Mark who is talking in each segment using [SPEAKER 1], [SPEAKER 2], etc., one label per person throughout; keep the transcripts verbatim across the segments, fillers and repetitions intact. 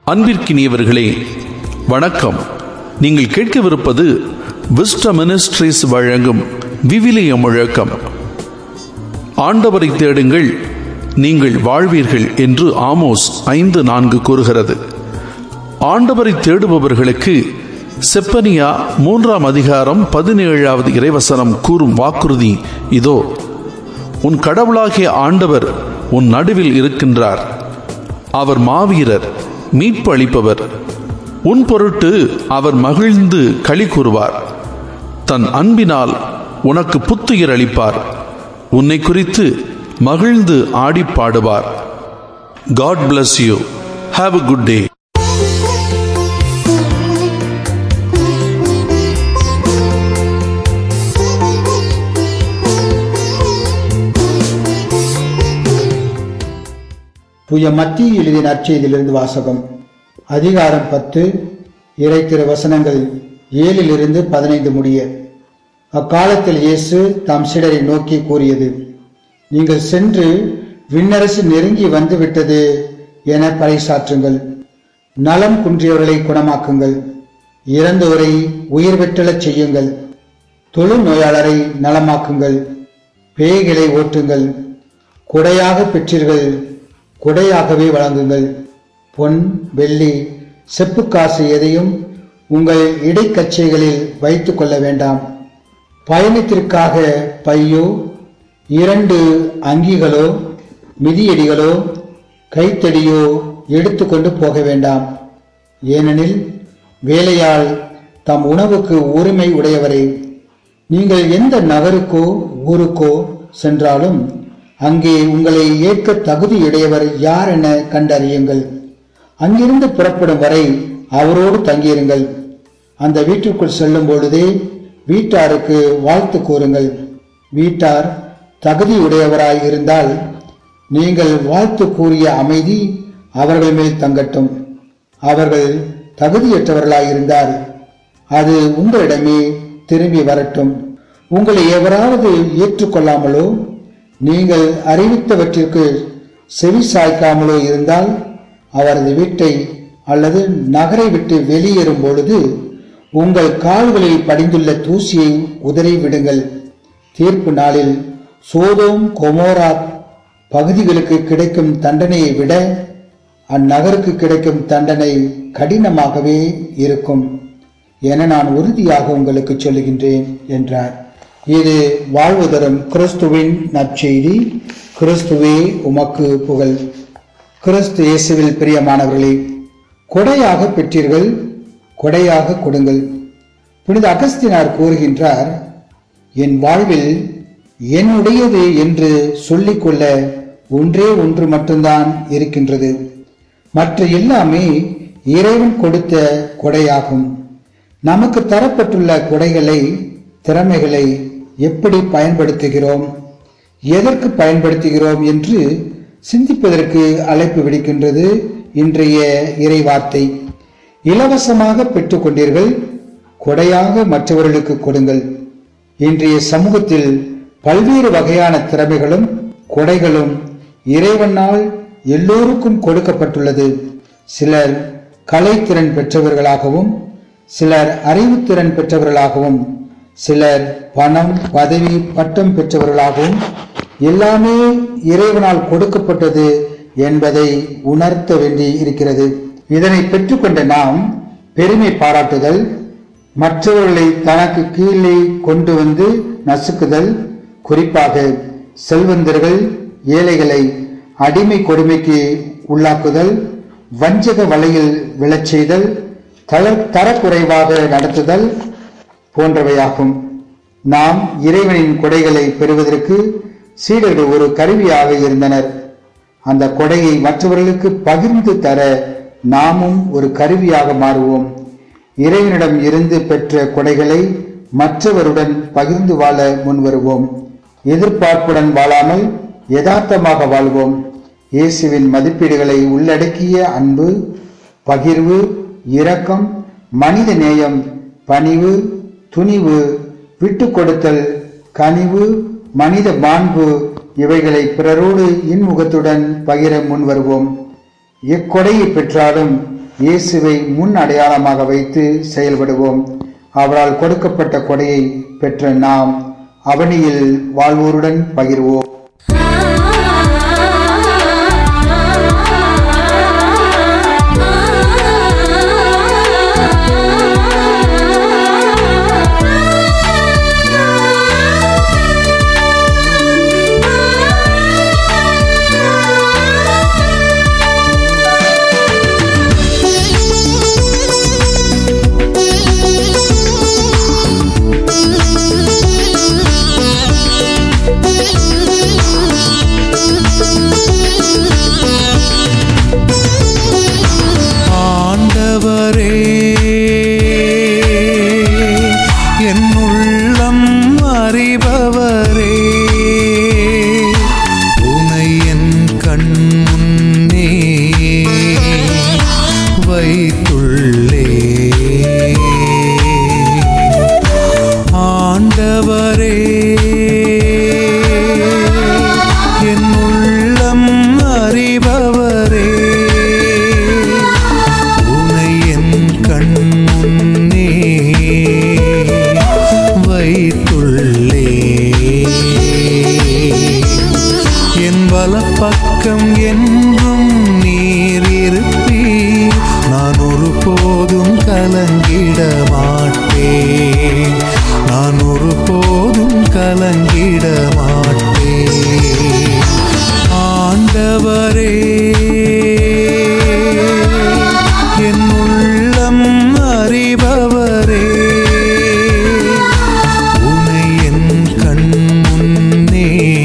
[SPEAKER 1] அன்பிற்கினியவர்களே வணக்கம். நீங்கள் கேட்கவிருப்பது விஸ்டம் மினிஸ்ட்ரீஸ் வழங்கும் விவிலிய முழக்கம். ஆண்டவரை தேடுங்கள், நீங்கள் வாழ்வீர்கள் என்று ஆமோஸ் ஐந்து நான்கு கூறுகிறது. ஆண்டவரை தேடுபவர்களுக்கு செப்பனியா மூன்றாம் அதிகாரம் பதினேழாவது இறைவசனம் கூறும் வாக்குறுதி இதோ: உன் கடவுளாகிய ஆண்டவர் உன் நடுவில் இருக்கின்றார். அவர் மாவீரர், மீட்பு அளிப்பவர். உன் பொருட்டு அவர் மகிழ்ந்து களி கூறுவார். தன் அன்பினால் உனக்கு புத்துயிர் அளிப்பார். உன்னை குறித்து மகிழ்ந்து ஆடி பாடுவார். God bless you. Have a good day.
[SPEAKER 2] புய மத்திய எழுதிய நற்செய்தியிலிருந்து வாசகம். அதிகாரம் பத்து, இறை திரு வசனங்கள் ஏழிலிருந்து பதினைந்து முடிய. அக்காலத்தில் இயேசு தாம் சீடரை நோக்கி கூறியது: நீங்கள் சென்று விண்ணரசு நெருங்கி வந்துவிட்டது என பறைசாற்றுங்கள். நலம் குன்றியவர்களை குணமாக்குங்கள். இறந்தோரை உயிர் பெற்றலச் செய்யுங்கள். தொழு நோயாளரை நலமாக்குங்கள். பேய்களை ஓட்டுங்கள். கொடையாக பெற்றீர்கள், கொடையாகவே வழங்குங்கள். பொன், வெள்ளி, செப்பு காசு எதையும் உங்கள் இடைக்கச்சைகளில் வைத்துக் கொள்ள வேண்டாம். பயணத்திற்காக பையோ, இரண்டு அங்கிகளோ, மிதியடிகளோ, கைத்தடியோ எடுத்துக்கொண்டு போக வேண்டாம். ஏனெனில் வேலையால் தம் உணவுக்கு உரிமை உடையவரே. நீங்கள் எந்த நகருக்கோ ஊருக்கோ சென்றாலும் அங்கே உங்களை ஏற்க தகுதியுடையவர் யார் என கண்டறியுங்கள். அங்கிருந்து புறப்படும் வரை அவரோடு தங்கியிருங்கள். அந்த வீட்டிற்குள் செல்லும் பொழுதே வீட்டாருக்கு வாழ்த்து கூறுங்கள். வீட்டார் தகுதியுடையவராய் இருந்தால் நீங்கள் வாழ்த்து கூறிய அமைதி அவர்கள் மேல் தங்கட்டும். அவர்கள் தகுதியற்றவர்களாயிருந்தால் அது உங்களிடமே திரும்பி வரட்டும். உங்களை எவராவது ஏற்றுக்கொள்ளாமலோ நீங்கள் அறிவித்தவற்றிற்கு செவி சாய்க்காமலோ இருந்தால் அவரது வீட்டை அல்லது நகரை விட்டு வெளியேறும் பொழுது உங்கள் கால்களில் படிந்துள்ள தூசியை உதறி விடுங்கள். தீர்ப்பு நாளில் சோதோம் கொமோரா பகுதிகளுக்கு கிடைக்கும் தண்டனையை விட அந்நகருக்கு கிடைக்கும் தண்டனை கடினமாகவே இருக்கும் என நான் உறுதியாக உங்களுக்கு சொல்லுகின்றேன் என்றார். இது வாழ்வு தரும் கிறிஸ்துவின் நற்செய்தி. கிறிஸ்துவே உமக்கு புகழ். கிறிஸ்து இயேசுவில் பிரியமானவர்களே, கொடையாக பெற்றீர்கள், கொடையாக கொடுங்கள். புனித அகஸ்தினார் கூறுகின்றார்: என் வாழ்வில் என்னுடையது என்று சொல்லிக்கொள்ள ஒன்றே ஒன்று மட்டும்தான் இருக்கின்றது. மற்ற எல்லாமே இறைவன் கொடுத்த கொடையாகும். நமக்கு தரப்பட்டுள்ள கொடைகளை, திறமைகளை எப்படி பயன்படுத்துகிறோம், எதற்கு பயன்படுத்துகிறோம் என்று சிந்திப்பதற்கு அழைப்பு விடுக்கின்றது இன்றைய இறை வார்த்தை. இலவசமாக பெற்றுக் கொண்டீர்கள், கொடையாக மற்றவர்களுக்கு கொடுங்கள். இன்றைய சமூகத்தில் பல்வேறு வகையான திறமைகளும் கொடைகளும் இறைவனால் எல்லோருக்கும் கொடுக்கப்பட்டுள்ளது. சிலர் கலைத்திறன் பெற்றவர்களாகவும், சிலர் அறிவுத்திறன் பெற்றவர்களாகவும், சிலர் பணம், பதவி, பட்டம் பெற்றவர்களாகவும் எல்லாமே இறைவனால் கொடுக்கப்பட்டது என்பதை உணர்த்த வேண்டி இருக்கிறது. இதனை பெற்றுக்கொண்ட நாம் பெருமை பாராட்டுதல், மற்றவர்களை தனக்கு கீழே கொண்டு வந்து நசுக்குதல், குறிப்பாக செல்வந்தர்கள் ஏழைகளை அடிமை கொடுமைக்கு உள்ளாக்குதல், வஞ்சக வலையில் விழச் செய்தல், தரக்குறைவாக நடத்துதல் போன்றவையாகும். நாம் இறைவனின் கொடைகளை பெறுவதற்கு சீடர்கள் ஒரு கருவியாக இருந்தனர். அந்த கொடையை மற்றவர்களுக்கு பகிர்ந்து தர நாமும் ஒரு கருவியாக மாறுவோம். இறைவனிடம் இருந்து பெற்ற கொடைகளை மற்றவருடன் பகிர்ந்து வாழ முன்வருவோம். எதிர்பார்ப்புடன் வாழாமல் யதார்த்தமாக வாழ்வோம். இயேசுவின் மதிப்பீடுகளை உள்ளடக்கிய அன்பு, பகிர்வு, இரக்கம், மனித நேயம், பணிவு, துணிவு, விட்டு கொடுத்தல், கனிவு, மனித மாண்பு இவைகளை பிறரோடு இன்முகத்துடன் பகிர முன் வருவோம். எக்கொடையை பெற்றாலும் இயேசுவை முன் அடையாளமாக வைத்து செயல்படுவோம். அவரால் கொடுக்கப்பட்ட கொடையை பெற்ற நாம் அவனியில் வாழ்வோருடன் பகிர்வோம்.
[SPEAKER 3] பக்கம் என்றும் நீர் இருப்பீர், நான் ஒருபோதும் கலங்கிட மாட்டேன், நான் ஒருபோதும் கலங்கிட மாட்டேன். ஆண்டவரே என் உள்ளம் அறிபவரே, உனை என் கண் முன்னே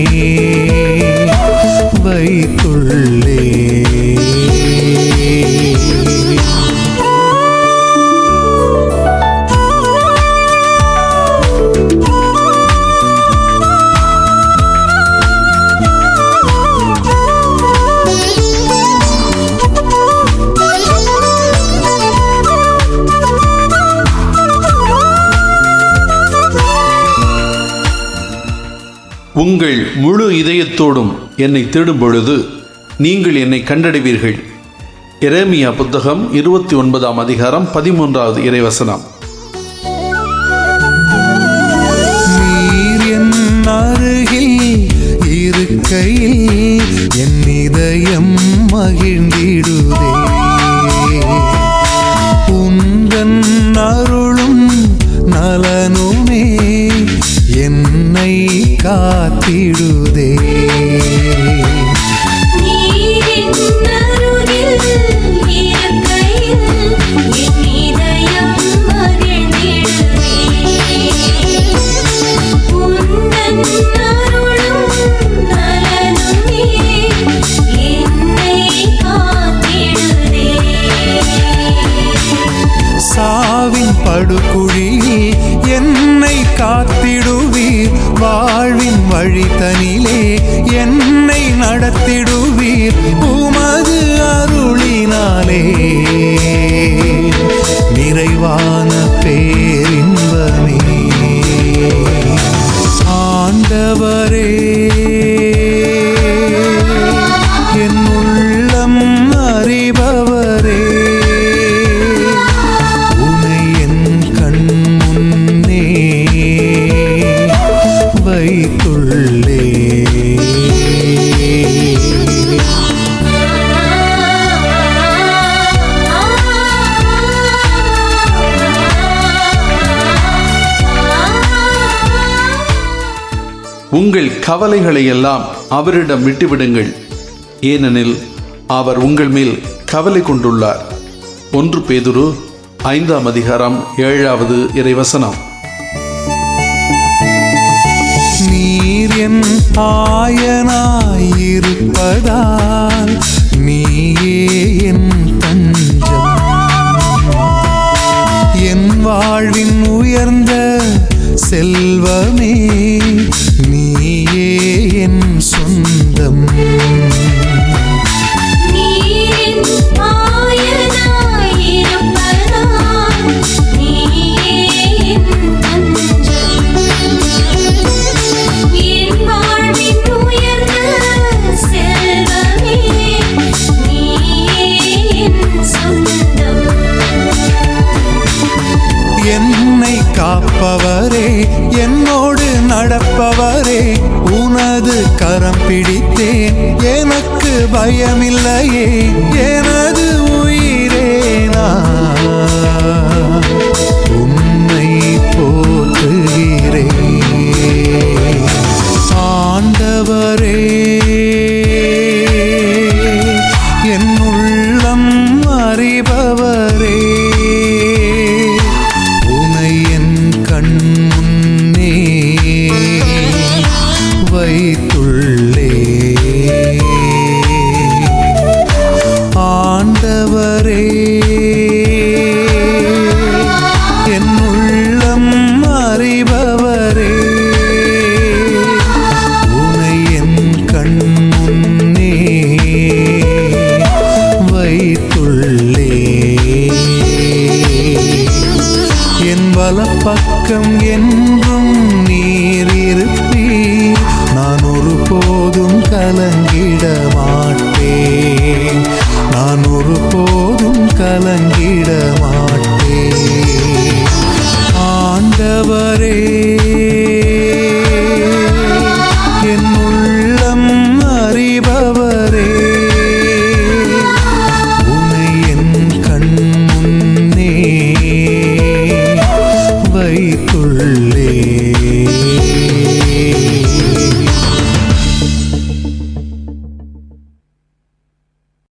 [SPEAKER 3] வைத்துள்ளே.
[SPEAKER 1] உங்கள் முழு இதயத்தோடும் என்னை தேடும் பொழுது நீங்கள் என்னை கண்டடைவீர்கள். எரேமியா புத்தகம் இருபத்தி ஒன்பதாம் அதிகாரம் பதிமூன்றாவது இறைவசனம்.
[SPEAKER 3] நீர் என் அருகில் இருக்கையில் என் இதயம் மகிழ்ந்திடுதே, உந்தன் அருளும் நலனுமே என்னை காத்திடுதே. சாவின் படுகுழியில் என்னை காத்திடுவீர், வாழ்வின் வழி தனிலே என்னை நடத்திடுவீர், உமது அருளினாலே நிறைவான பேரின்பமே. ஆண்டவரே என் உள்ளம் அறிபவரே, உனை என் கண் முன்னே வைத்துள்ளே.
[SPEAKER 1] உங்கள் கவலைகளை எல்லாம் அவரிடம் விட்டுவிடுங்கள், ஏனெனில் அவர் உங்கள் மேல் கவலை கொண்டுள்ளார். ஒன்று பேதுரு ஐந்தாம் அதிகாரம் ஏழாவது இறைவசனம்.
[SPEAKER 3] நீர் என் ஆயனாயிருப்பதால் நீயே என் தஞ்சம், என் வாழ்வின் உயர்ந்த செல்வமே நீயே என் சொந்தம்.
[SPEAKER 4] செல்வமே நீயே என் சொந்தம்.
[SPEAKER 3] காப்பவரே, என்னோடு நடப்பவரே, உனது கரம் பிடித்தேன், எனக்கு பயமில்லையே, எனது உயிரே நான் உம்மை போற்றுகிறேன். ஆண்டவரே, என் உள்ளம் அறிபவரே, உனை என் கண் முன்னே வைத்துள்ளே. ஆண்டவரே, என் உள்ளம் அறிபவரே, உனை என் கண் முன்னே வைத்துள்ளே. என் வலப்பக்கம் என்றும் நீர் இருப்பீர், நான் ஒருபோதும் கலங்கிட மாட்டேன், நான் ஒருபோதும் கலங்கிட மாட்டேன். ஆண்டவரே,